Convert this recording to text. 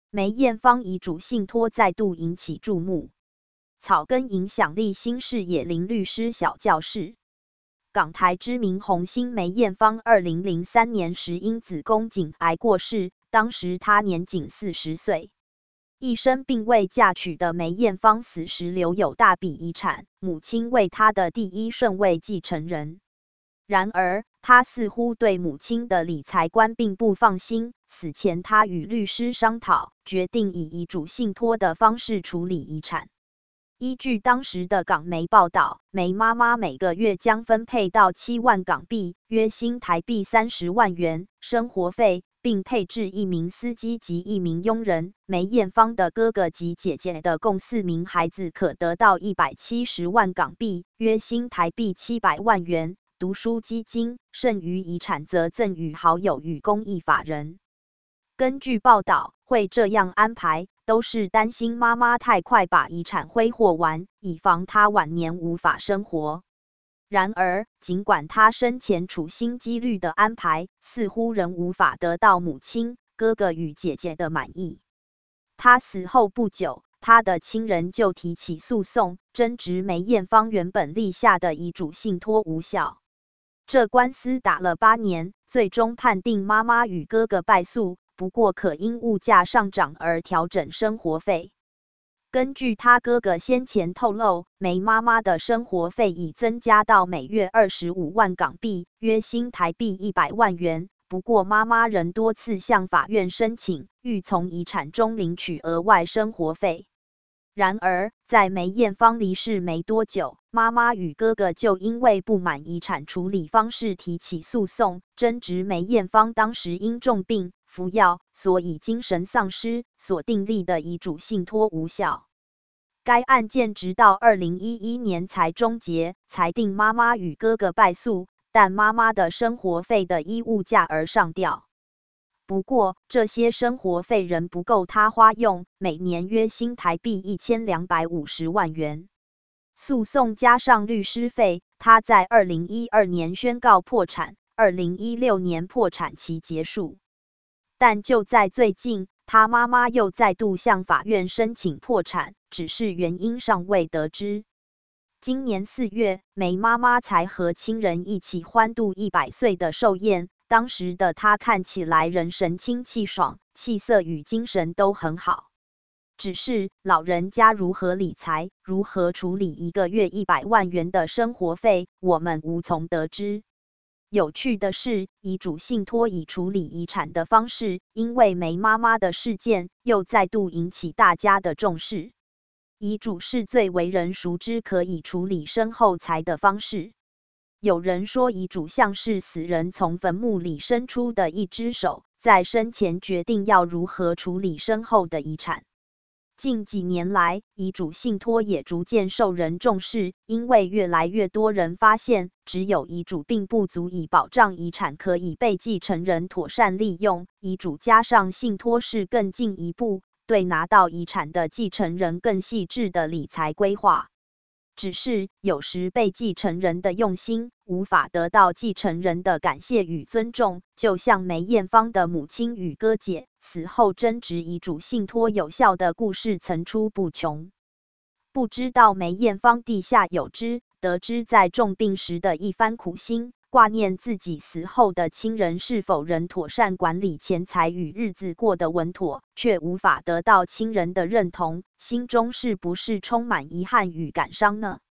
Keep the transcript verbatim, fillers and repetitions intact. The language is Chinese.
梅艳芳遗嘱信托再度引起注目。草根影响力新视野林律师小教室。港台知名红星梅艳芳二零零三年时因子宫颈癌过世，当时她年仅四十岁。一生并未嫁娶的梅艳芳死时留有大笔遗产，母亲为她的第一顺位继承人。然而，她似乎对母亲的理财观并不放心，死前她与律师商讨，决定以遗嘱信托的方式处理遗产。依据当时的港媒报道，梅妈妈每个月将分配到七万港币，约新台币三十万元生活费，并配置一名司机及一名佣人。梅艳芳的哥哥及姐姐的共四名孩子可得到一百七十万港币，约新台币七百万元读书基金，剩余遗产则赠与好友与公益法人。根据报道，会这样安排，都是担心妈妈太快把遗产挥霍完，以防她晚年无法生活。然而，尽管她生前处心积虑的安排，似乎仍无法得到母亲、哥哥与姐姐的满意。她死后不久，她的亲人就提起诉讼，争执梅艳芳原本立下的遗嘱信托无效。这官司打了八年，最终判定妈妈与哥哥败诉，不过可因物价上涨而调整生活费。根据他哥哥先前透露，梅妈妈的生活费已增加到每月二十五万港币，约新台币一百万元。不过妈妈仍多次向法院申请，欲从遗产中领取额外生活费。然而，在梅艳芳离世没多久，妈妈与哥哥就因为不满遗产处理方式提起诉讼，争执梅艳芳当时因重病服药，所以精神丧失，所订立的遗嘱信托无效。该案件直到二零一一年才终结，裁定妈妈与哥哥败诉，但妈妈的生活费的依物价而上调。不过，这些生活费仍不够她花用，每年约新台币一千两百五十万元。诉讼加上律师费，她在二零一二年宣告破产，二零一六年破产期结束。但就在最近，她妈妈又再度向法院申请破产，只是原因尚未得知。今年四月，梅妈妈才和亲人一起欢度一百岁的寿宴。当时的她看起来仍神清气爽，气色与精神都很好。只是老人家如何理财，如何处理一个月一百万元的生活费，我们无从得知。有趣的是，遗嘱信托以处理遗产的方式，因为梅妈妈的事件，又再度引起大家的重视。遗嘱是最为人熟知可以处理身后财的方式。有人说，遗嘱像是死人从坟墓里伸出的一只手，在生前决定要如何处理身后的遗产。近几年来，遗嘱信托也逐渐受人重视，因为越来越多人发现，只有遗嘱并不足以保障遗产可以被继承人妥善利用，遗嘱加上信托是更进一步，对拿到遗产的继承人更细致的理财规划。只是有时被继承人的用心无法得到继承人的感谢与尊重，就像梅艳芳的母亲与哥姐死后争执遗嘱信托有效的故事层出不穷。不知道梅艳芳地下有知，得知在重病时的一番苦心，挂念自己死后的亲人是否仍妥善管理钱财与日子过得稳妥，却无法得到亲人的认同，心中是不是充满遗憾与感伤呢？